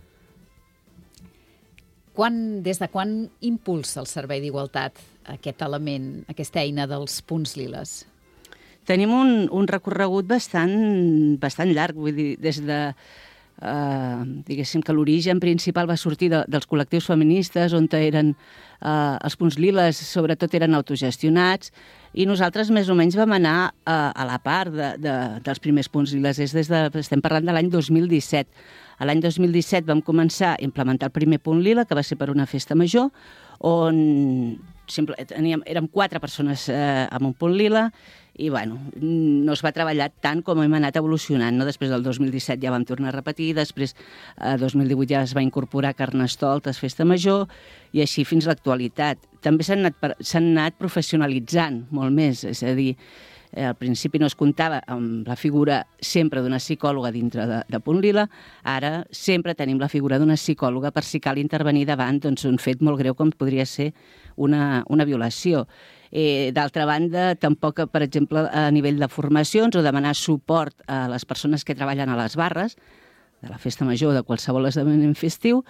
S3: Quan, des de quan impulsa el Servei d'Igualtat aquest element, aquesta eina dels punts liles?
S8: Tenim un, un recorregut bastant, bastant llarg, vull dir, des de, eh, diguéssim que l'origen principal va sortir de, dels col·lectius feministes, on eren eh, els punts liles, sobretot eren autogestionats, i nosaltres més o menys vam anar eh, a la part de, de, dels primers punts liles. És des de, estem parlant de l'any dos mil disset. A l'any dos mil disset vam començar a implementar el primer punt lila, que va ser per una festa major, on simple, teníem, érem quatre persones eh, amb un punt lila, i bueno, no es va treballar tant com hem anat evolucionant, no? Després del dos mil disset ja vam tornar a repetir, després el eh, dos mil divuit ja es va incorporar Carnestoltes, Festa Major, i així fins a l'actualitat. També s'han anat, s'han anat professionalitzant molt més, és a dir, eh, al principi no es comptava amb la figura sempre d'una psicòloga dintre de, de Punt Lila, ara sempre tenim la figura d'una psicòloga per si cal intervenir davant doncs, un fet molt greu com podria ser una, una violació. Eh, D'altra banda, tampoc, per exemple, a nivell de formacions o demanar suport a les persones que treballen a les barres de la festa major o de qualsevol esdeveniment festiu,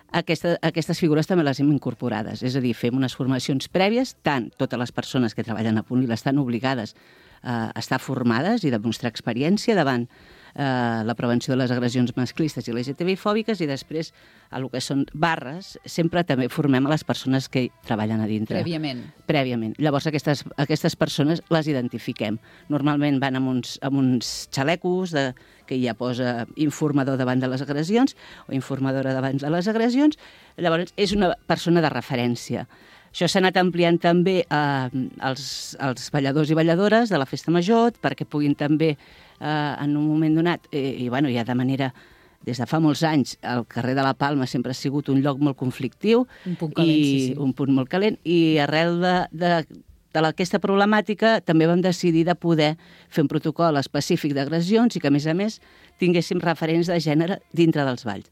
S8: Aquesta, aquestes figures també les hem incorporades. És a dir, fem unes formacions prèvies, tant totes les persones que treballen a Punt Lila estan obligades a estar formades i demostrar experiència davant eh, la prevenció de les agressions masclistes i L G T B I fòbiques, i després, a el que són barres, sempre també formem a les persones que treballen a dintre.
S3: Prèviament.
S8: Prèviament. Llavors, aquestes, aquestes persones les identifiquem. Normalment van amb uns, amb uns xalecos de, que ja posa informador davant de les agressions o informadora davant de les agressions. Llavors, és una persona de referència. Això s'ha anat ampliant també eh, als, als balladors i balladores de la Festa Major, perquè puguin també, eh, en un moment donat, eh, i bueno, ja de manera, des de fa molts anys, el carrer de la Palma sempre ha sigut un lloc molt conflictiu,
S3: un punt calent,
S8: i,
S3: sí, sí.
S8: un punt molt calent, i arrel de, de, de aquesta problemàtica també vam decidir de poder fer un protocol específic d'agressions i que, a més a més, tinguéssim referents de gènere dintre dels balls.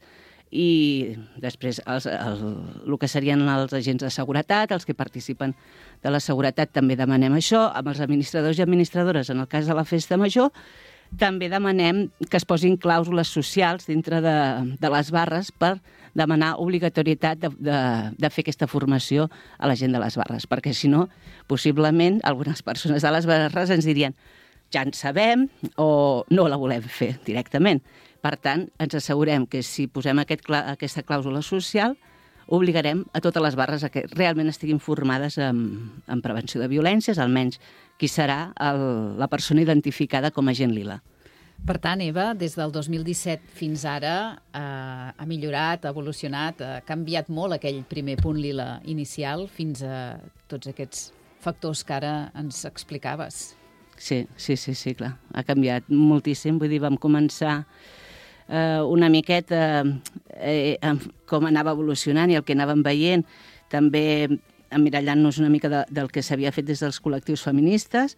S8: I després els, el, el que serien els agents de seguretat, els que participen de la seguretat, també demanem això, amb els administradors i administradores en el cas de la Festa Major. També demanem que es posin clàusules socials dintre de, de les barres per demanar obligatorietat de, de, de fer aquesta formació a la gent de les barres, perquè si no, possiblement algunes persones de les barres ens dirien ja en sabem o no la volem fer directament. Per tant, ens assegurem que si posem aquest, aquesta clàusula social, obligarem a totes les barres a que realment estiguin formades en, en prevenció de violències, almenys qui serà el, la persona identificada com a agent lila.
S3: Per tant, Eva, des del dos mil disset fins ara eh, ha millorat, ha evolucionat, ha canviat molt aquell primer punt lila inicial fins a tots aquests factors que ara ens explicaves.
S8: Sí, sí, sí, sí, clar. Ha canviat moltíssim. Vull dir, vam començar eh, una miqueta eh, com anava evolucionant i el que anàvem veient, també emmirallant-nos una mica de, del que s'havia fet des dels col·lectius feministes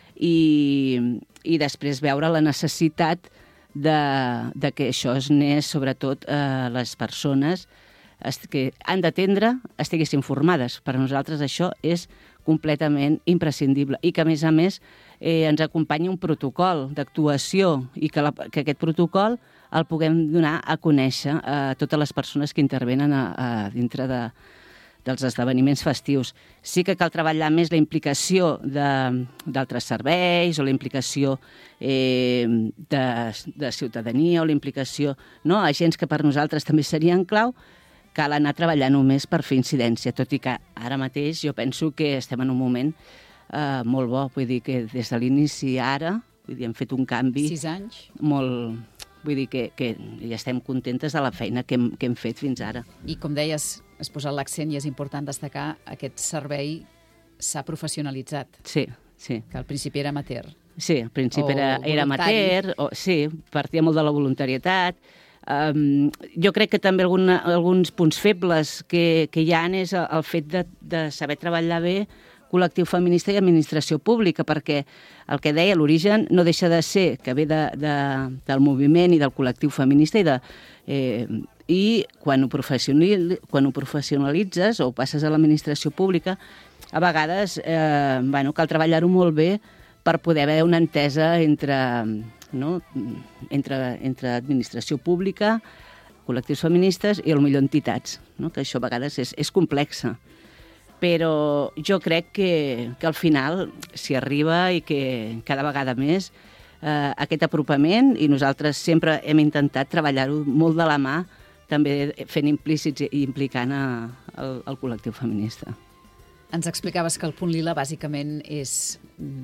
S8: i, i després veure la necessitat de, de que això es n'és, sobretot, eh, les persones que han d'atendre estiguessin formades. Per a nosaltres això és completament imprescindible i que, a més a més, eh, ens acompanyi un protocol d'actuació i que, la, que aquest protocol el puguem donar a conèixer a totes les persones que intervenen a, a dintre de, dels esdeveniments festius. Sí que cal treballar més la implicació d'altres serveis o la implicació eh, de, de ciutadania o la implicació, no, agents que per nosaltres també serien clau. Cal anar treballant només per fer incidència, tot i que ara mateix jo penso que estem en un moment eh, molt bo. Vull dir que des de l'inici ara, vull dir, hem fet un canvi...
S3: Sis anys.
S8: Molt... Vull dir que, que ja estem contentes de la feina que hem, que hem fet fins ara.
S3: I com deies, has posat l'accent i és important destacar aquest servei s'ha professionalitzat.
S8: Sí, sí.
S3: Que al principi era amateur.
S8: Sí, al principi
S3: o
S8: era, era amateur, o, sí, partia molt de la voluntarietat. Um, jo crec que també alguna, alguns punts febles que, que hi ha és el fet de, de saber treballar bé col·lectiu feminista i administració pública, perquè el que deia, l'origen no deixa de ser que ve de, de, del moviment i del col·lectiu feminista i, de, eh, i quan, ho quan ho professionalitzes o passes a l'administració pública, a vegades eh, bueno, cal treballar-ho molt bé per poder haver una entesa entre... No? Entre, entre administració pública, col·lectius feministes i, potser, entitats, no? Que això a vegades és, és complexa. Però jo crec que, que al final s'hi arriba i que cada vegada més eh, aquest apropament, i nosaltres sempre hem intentat treballar-ho molt de la mà, també fent implícits i implicant a, el, el col·lectiu feminista.
S3: Ens explicaves que el punt lila bàsicament és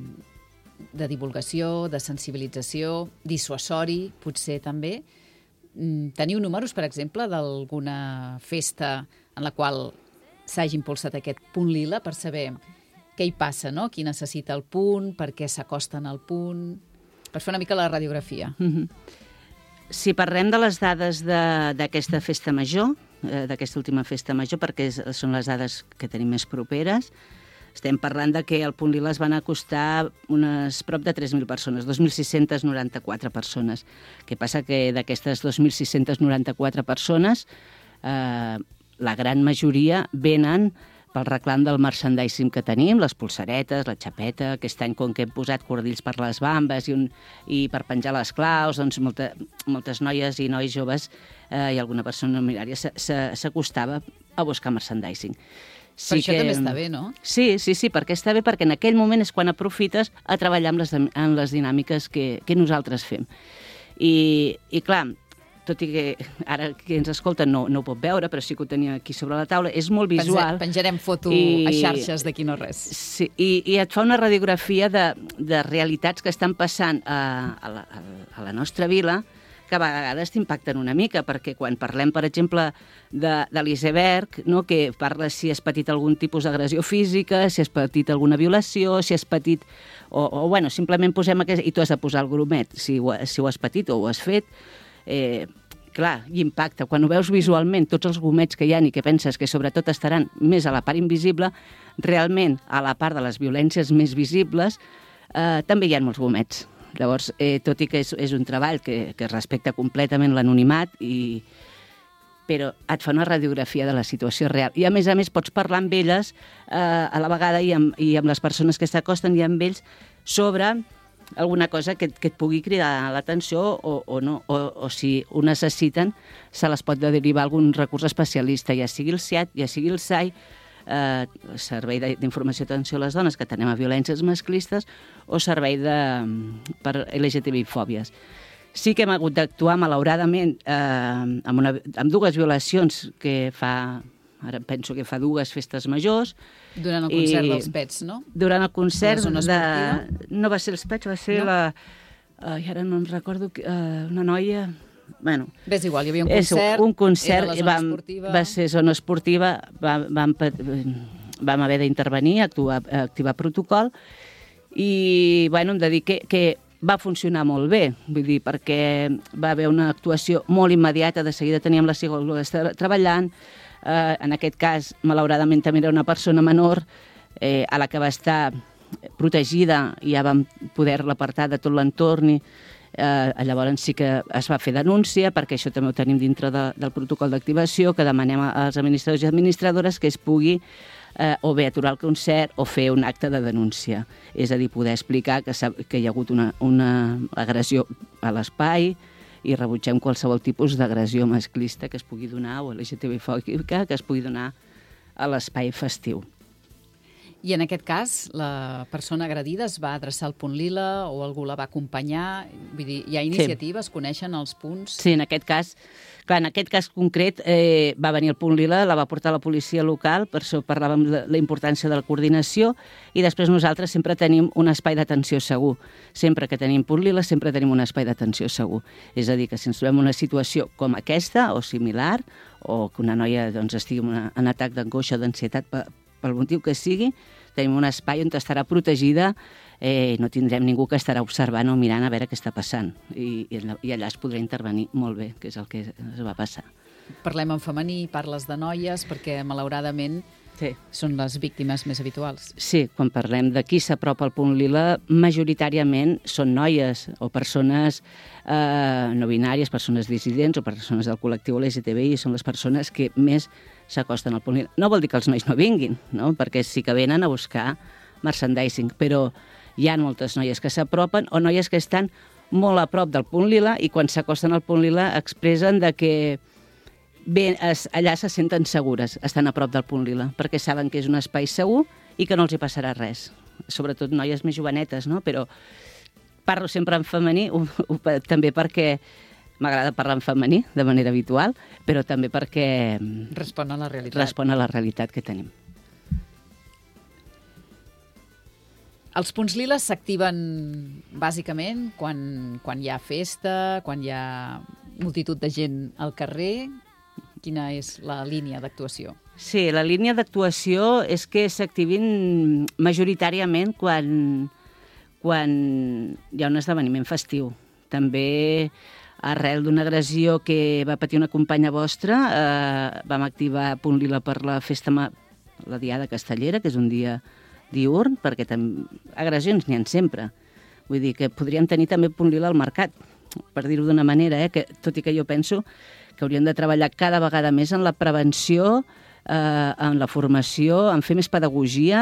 S3: de divulgació, de sensibilització, dissuasori, potser també. Teniu números, per exemple, d'alguna festa en la qual s'hagi impulsat aquest punt lila per saber què hi passa, no? Qui necessita el punt, per què s'acosten al punt... Per fer una mica la radiografia.
S8: Mm-hmm. Si parlem de les dades d'aquesta festa major, eh, d'aquesta última festa major, perquè són les dades que tenim més properes, estem parlant de que al punt lila es van acostar unes prop de tres mil persones, dos mil sis-centes noranta-quatre persones. Què passa? Que d'aquestes dos mil sis-centes noranta-quatre persones, eh, la gran majoria venen pel reclam del merchandising que tenim, les pulseretes, la xapeta, aquest any com que hem posat cordills per les bambes i, un, i per penjar les claus, doncs molta, moltes noies i nois joves eh, i alguna persona nominària s'acostava a buscar merchandising. Sí
S3: per això
S8: que...
S3: també està bé, no?
S8: Sí, sí, sí, perquè està bé, perquè en aquell moment és quan aprofites a treballar amb les, amb les dinàmiques que, que nosaltres fem. I, i clar, tot i que ara qui ens escolta no, no ho pot veure, però sí que ho tenia aquí sobre la taula, és molt visual.
S3: Penjarem foto
S8: i,
S3: a xarxes d'aquí no res.
S8: Sí, i, i et fa una radiografia de, de realitats que estan passant a, a, la, a la nostra vila, que a vegades t'impacten una mica, perquè quan parlem, per exemple, de, de l'iceberg, no, que parla si has patit algun tipus d'agressió física, si has patit alguna violació, si has patit... O, o bueno, simplement posem aquest... I tu has de posar el grumet, si ho, si ho has patit o ho has fet. Eh, clar, i impacta. Quan ho veus visualment, tots els gomets que hi ha i que penses que sobretot estaran més a la part invisible, realment, a la part de les violències més visibles, eh, també hi ha molts gomets. Llavors, eh, tot i que és, és un treball que, que respecta completament l'anonimat, i... però et fa una radiografia de la situació real. I, a més a més, pots parlar amb elles eh, a la vegada i amb, i amb les persones que s'acosten i amb ells sobre alguna cosa que, que et pugui cridar l'atenció o, o no, o, o si ho necessiten, se les pot derivar algun recurs especialista, ja sigui el S I A T, ja sigui el S A I, eh, Servei d'Informació i Atenció a les Dones, que atenem a violències masclistes, o Servei de, per L G T B I-fòbies. Sí que hem hagut d'actuar, malauradament, eh, amb, una, amb dues violacions que fa, ara penso que fa dues festes majors.
S3: Durant el concert i, dels Pets, no?
S8: Durant el concert
S3: de...
S8: de... No va ser els Pets, va ser no. la... Ai, ara no em recordo, uh, una noia... Bueno,
S3: és igual, hi havia un concert,
S8: és, un concert
S3: era la zona
S8: vam,
S3: esportiva...
S8: Va ser zona esportiva, vam, vam, vam haver d'intervenir, actuar, activar protocol, i bueno, hem de dir que, que va funcionar molt bé, vull dir, perquè va haver una actuació molt immediata, de seguida teníem les psicòlogues treballant, eh, en aquest cas, malauradament, també era una persona menor, eh, a la que va estar protegida, i ja vam poder-la apartar de tot l'entorn, i eh, llavors sí que es va fer denúncia, perquè això també ho tenim dintre de, del protocol d'activació, que demanem als administradors i administradores que es pugui eh, o bé aturar el concert o fer un acte de denúncia. És a dir, poder explicar que, que hi ha hagut una, una agressió a l'espai i rebutgem qualsevol tipus d'agressió masclista que es pugui donar, o L G T B I-fòbica, que es pugui donar a l'espai festiu.
S3: I en aquest cas, la persona agredida es va adreçar al Punt Lila o algú la va acompanyar? Vull dir, hi ha iniciatives, sí. Coneixen els punts?
S8: Sí, en aquest cas, clar, en aquest cas concret eh, va venir al Punt Lila, la va portar la policia local, per això parlàvem de la importància de la coordinació, i després nosaltres sempre tenim un espai d'atenció segur. Sempre que tenim Punt Lila, sempre tenim un espai d'atenció segur. És a dir, que si ens trobem una situació com aquesta o similar, o que una noia doncs, estigui en, una, en atac d'angoixa o d'ansietat per, pel motiu que sigui, tenim un espai on estarà protegida, eh, no tindrem ningú que estarà observant o mirant a veure què està passant. I, i allà es podrà intervenir molt bé, que és el que es va passar.
S3: Parlem en femení, parles de noies, perquè malauradament sí. Són les víctimes més habituals.
S8: Sí, quan parlem de qui s'apropa al Punt Lila, majoritàriament són noies o persones eh, no binàries, persones dissidents o persones del col·lectiu L G T B I, són les persones que més s'acosten al Punt Lila. No vol dir que els nois no vinguin, no? Perquè sí que venen a buscar merchandising, però hi ha moltes noies que s'apropen o noies que estan molt a prop del Punt Lila i quan s'acosten al Punt Lila expressen de que bé, es, allà se senten segures, estan a prop del Punt Lila, perquè saben que és un espai segur i que no els hi passarà res. Sobretot noies més jovenetes, no? Però parlo sempre en femení, ho, ho, també perquè m'agrada parlar en femení, de manera habitual, però també perquè
S3: respon a la realitat.
S8: Respon a la realitat que tenim.
S3: Els punts liles s'activen bàsicament quan, quan hi ha festa, quan hi ha multitud de gent al carrer. Quina és la línia d'actuació?
S8: Sí, la línia d'actuació és que s'activin majoritàriament quan, quan hi ha un esdeveniment festiu. També arrel d'una agressió que va patir una companya vostra, eh, vam activar Punt Lila per la festa, la Diada Castellera, que és un dia diurn, perquè agressions n'hi ha sempre. Vull dir que podríem tenir també Punt Lila al mercat, per dir-ho d'una manera, eh, que, tot i que jo penso que hauríem de treballar cada vegada més en la prevenció eh, en la formació, en fer més pedagogia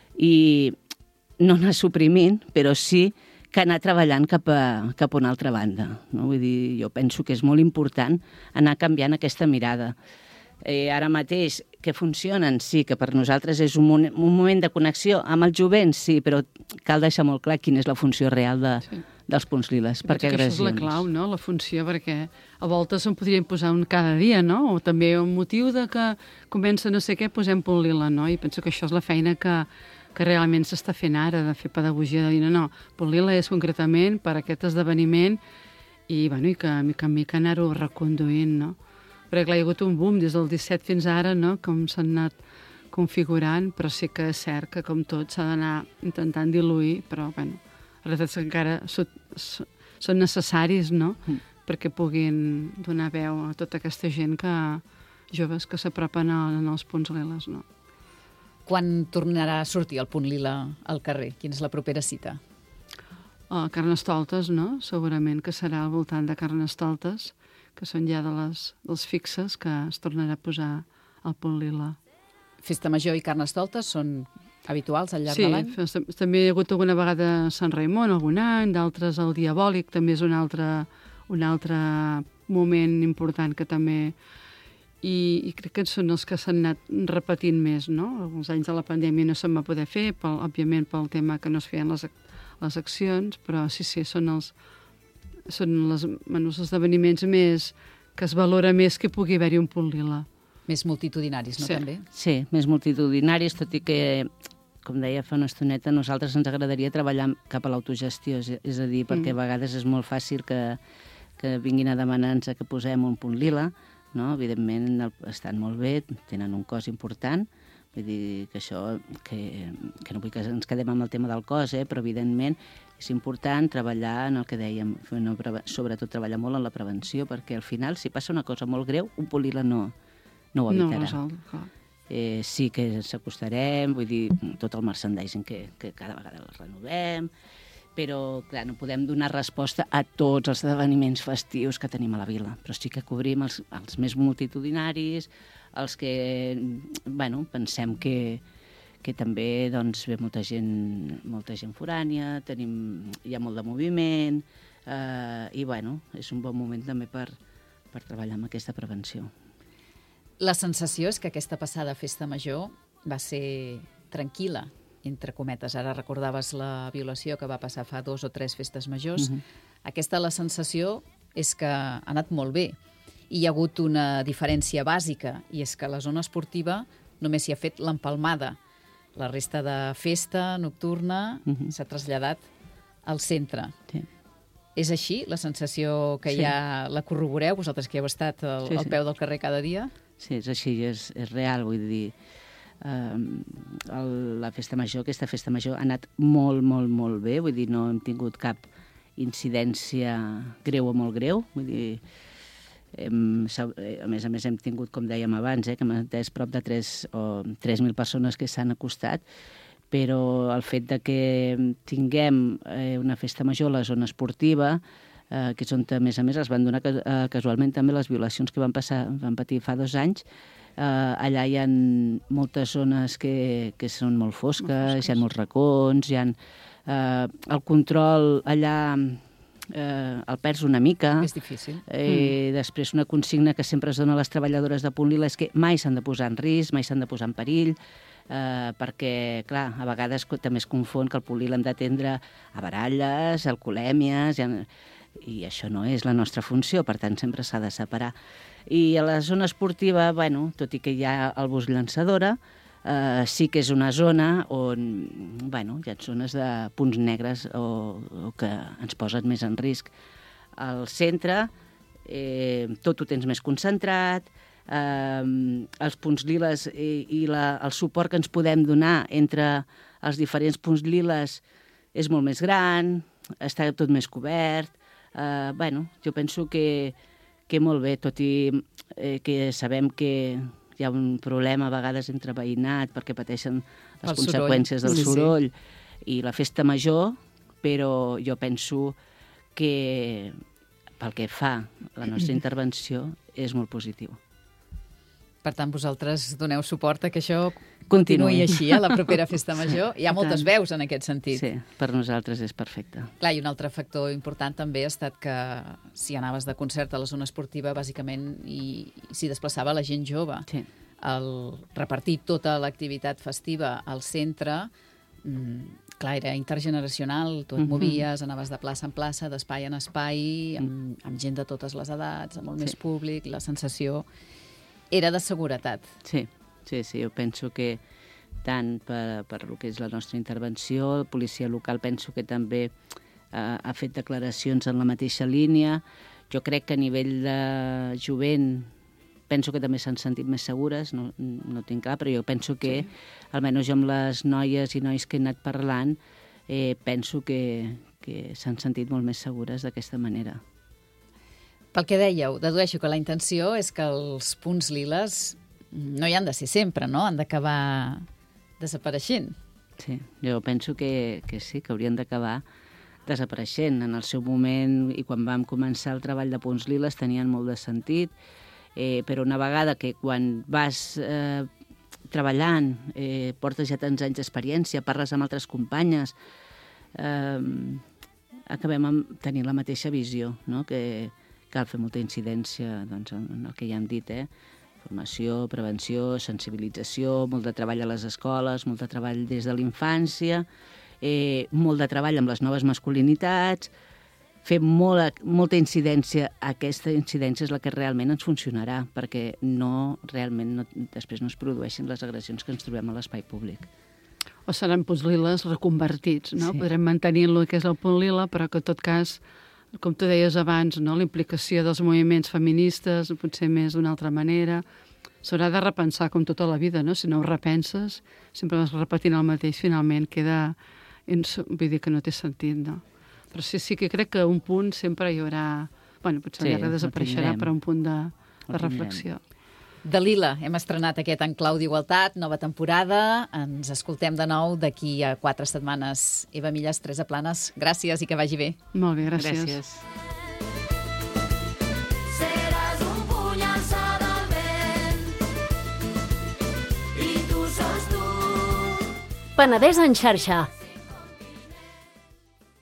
S8: i no anar suprimint, però sí que anar treballant cap a, cap a una altra banda. No? Vull dir, jo penso que és molt important anar canviant aquesta mirada. Eh, ara mateix, que funcionen, sí, que per nosaltres és un, mon un moment de connexió amb el jovent, sí, però cal deixar molt clar quina és la funció real de, sí. dels punts liles.
S9: Perquè agressions. Això és la clau, no?, la funció, perquè a voltes en podríem posar un cada dia, no?, o també un motiu de que comença no sé què, posem punt lila, no?, i penso que això és la feina que, que realment s'està fent ara, de fer pedagogia, de dir, no, no, punt lila és concretament per aquest esdeveniment i, bueno, i que mica en mica anar-ho reconduint, no?, perquè clar, hi ha hagut un boom des del disset fins ara, no?, com s'han anat configurant, però sí que és cert que, com tot, s'ha d'anar intentant diluir, però, bueno, la veritat és que encara so, so, són necessaris, no?, mm. perquè puguin donar veu a tota aquesta gent que, joves que s'apropen en els punts liles, no?
S3: Quan tornarà a sortir el punt lila al carrer? Quina és la propera cita?
S9: Oh, Carnestoltes, no?, segurament que serà al voltant de Carnestoltes, que són ja de les, dels fixes que es tornarà a posar al punt lila.
S3: Festa Major i Carnestoltes són habituals al llarg
S9: sí,
S3: de l'any?
S9: Sí, també hi ha hagut alguna vegada Sant Raimon algun any, d'altres el Diabòlic, també és un altre, un altre moment important que també... I, i crec que són els que s'han anat repetint més, no? Els anys de la pandèmia no se'n va poder fer, pel, òbviament pel tema que no es feien les, les accions, però sí, sí, són els... són les, bueno, els esdeveniments més que es valora més que pugui haver-hi un punt lila.
S3: Més multitudinaris, no,
S9: sí.
S3: també?
S8: Sí, més multitudinaris, tot i que, com deia fa una estoneta, a nosaltres ens agradaria treballar cap a l'autogestió, és, és a dir, perquè mm. a vegades és molt fàcil que, que vinguin a demanar-nos que posem un punt lila, no? Evidentment el, estan molt bé, tenen un cost important, vull dir que això, que, que no vull que ens quedem amb el tema del cost, eh? Però evidentment és important treballar en el que dèiem, no, sobretot treballar molt en la prevenció, perquè al final, si passa una cosa molt greu, un punt lila no, no ho evitarà.
S9: No resol, clar.
S8: Eh, sí que s'acostarem, vull dir, tot el merchandising que, que cada vegada el renovem, però, clar, no podem donar resposta a tots els esdeveniments festius que tenim a la vila, però sí que cobrim els, els més multitudinaris, els que, bueno, pensem que que també doncs, ve molta gent, molta gent forània, tenim, hi ha molt de moviment, eh, i bueno, és un bon moment també per, per treballar amb aquesta prevenció.
S3: La sensació és que aquesta passada festa major va ser tranquil·la, entre cometes. Ara recordaves la violació que va passar fa dos o tres festes majors. Uh-huh. Aquesta la sensació és que ha anat molt bé. I hi ha hagut una diferència bàsica, i és que a la zona esportiva només s'hi ha fet l'empalmada. La resta de festa nocturna uh-huh. s'ha traslladat al centre.
S8: Sí.
S3: És així la sensació que sí. ja la corroboreu, vosaltres que heu estat al, sí, sí. al peu del carrer cada dia?
S8: Sí, és així, és, és real, vull dir, eh, el, la festa major, aquesta festa major ha anat molt, molt, molt bé, vull dir, no hem tingut cap incidència greu o molt greu, vull dir, Hem, a més a més hem tingut, com dèiem abans, eh, que hem atès prop de tres mil persones que s'han acostat, però el fet de que tinguem eh, una festa major a la zona esportiva, eh, que és on, a més a més, es van donar eh, casualment també les violacions que van, passar, van patir fa dos anys, eh, allà hi ha moltes zones que, que són molt fosques, molt fosques, hi ha molts racons, hi ha eh, el control allà... Eh, el perds una mica.
S3: És difícil.
S8: Eh, mm. Després una consigna que sempre es dona a les treballadores de Punt Lila és que mai s'han de posar en risc, mai s'han de posar en perill, eh, perquè, clar, a vegades també es confon que el Punt Lila hem d'atendre a baralles, alcoholèmies, i, i això no és la nostra funció, per tant sempre s'ha de separar. I a la zona esportiva, bueno, tot i que hi ha el bus llançadora, Uh, sí que és una zona on, bueno, hi ha zones de punts negres o, o que ens posen més en risc. Al centre eh, tot ho tens més concentrat, eh, els punts liles i, i la, el suport que ens podem donar entre els diferents punts liles és molt més gran, està tot més cobert. Eh, bueno, jo penso que, que molt bé, tot i eh, que sabem que hi ha un problema a vegades entre veïnat perquè pateixen les el conseqüències soroll. del soroll sí, sí. i la festa major, però jo penso que pel que fa la nostra intervenció és molt positiu.
S3: Per tant, vosaltres doneu suport a que això continuï,
S8: Continuï.
S3: així, a la propera festa major. Hi ha moltes veus en aquest sentit.
S8: Sí, per nosaltres és perfecte.
S3: Clar, i un altre factor important també ha estat que si anaves de concert a la zona esportiva, bàsicament i, i s'hi desplaçava la gent jove.
S8: Sí.
S3: El repartir tota l'activitat festiva al centre, mmm, clar, era intergeneracional, tu et
S8: Mhm.
S3: movies, anaves de plaça en plaça, d'espai en espai, amb, amb gent de totes les edats, amb molt
S8: Sí.
S3: més públic, la sensació era de seguretat.
S8: Sí, sí, sí, jo penso que tant per, per el que és la nostra intervenció, el policia local penso que també eh, ha fet declaracions en la mateixa línia. Jo crec que a nivell de jovent penso que també s'han sentit més segures, no, no tinc clar, però jo penso que, sí. almenys amb les noies i nois que he anat parlant, eh, penso que, que s'han sentit molt més segures d'aquesta manera.
S3: Pel que dèieu, dedueixo que la intenció és que els punts liles no hi han de ser sempre, no? Han d'acabar desapareixent.
S8: Sí, jo penso que, que sí, que haurien d'acabar desapareixent. En el seu moment, i quan vam començar el treball de Punts Liles, tenien molt de sentit, eh, però una vegada que quan vas eh, treballant, eh, portes ja tants anys d'experiència, parles amb altres companyes, eh, acabem amb tenir la mateixa visió, no? Que cal fer molta incidència doncs, en el que ja hem dit, eh? Formació, prevenció, sensibilització, molt de treball a les escoles, molt de treball des de la infància, eh, molt de treball amb les noves masculinitats, fer molt, molta incidència. Aquesta incidència és la que realment ens funcionarà, perquè no, realment no, després no es produeixin les agressions que ens trobem a l'espai públic.
S9: O seran punts liles reconvertits, no?
S8: Sí.
S9: Podrem mantenir el que és el punt lila, però que en tot cas, com tu deies abans, no? La implicació dels moviments feministes, potser més d'una altra manera, s'haurà de repensar com tota la vida, no? Si no ho repenses, sempre vas repetint el mateix, finalment queda... Vull dir que no té sentit, no? Però sí, sí que crec que un punt sempre hi haurà... Bueno, potser
S8: Sí,
S9: ja que desapareixerà,
S8: el tindrem.
S9: però un punt de,
S8: El
S9: de
S8: tindrem.
S9: reflexió.
S3: De Lila hem estrenat aquest En clau d'igualtat, nova temporada. Ens escoltem de nou d'aquí a quatre setmanes. Eva Millas, Teresa Planes, gràcies i que vagi bé.
S9: Molt bé, gràcies.
S8: Gràcies.
S7: Seràs un puny alçat al vent i tu sols tu.
S10: Penedès en xarxa,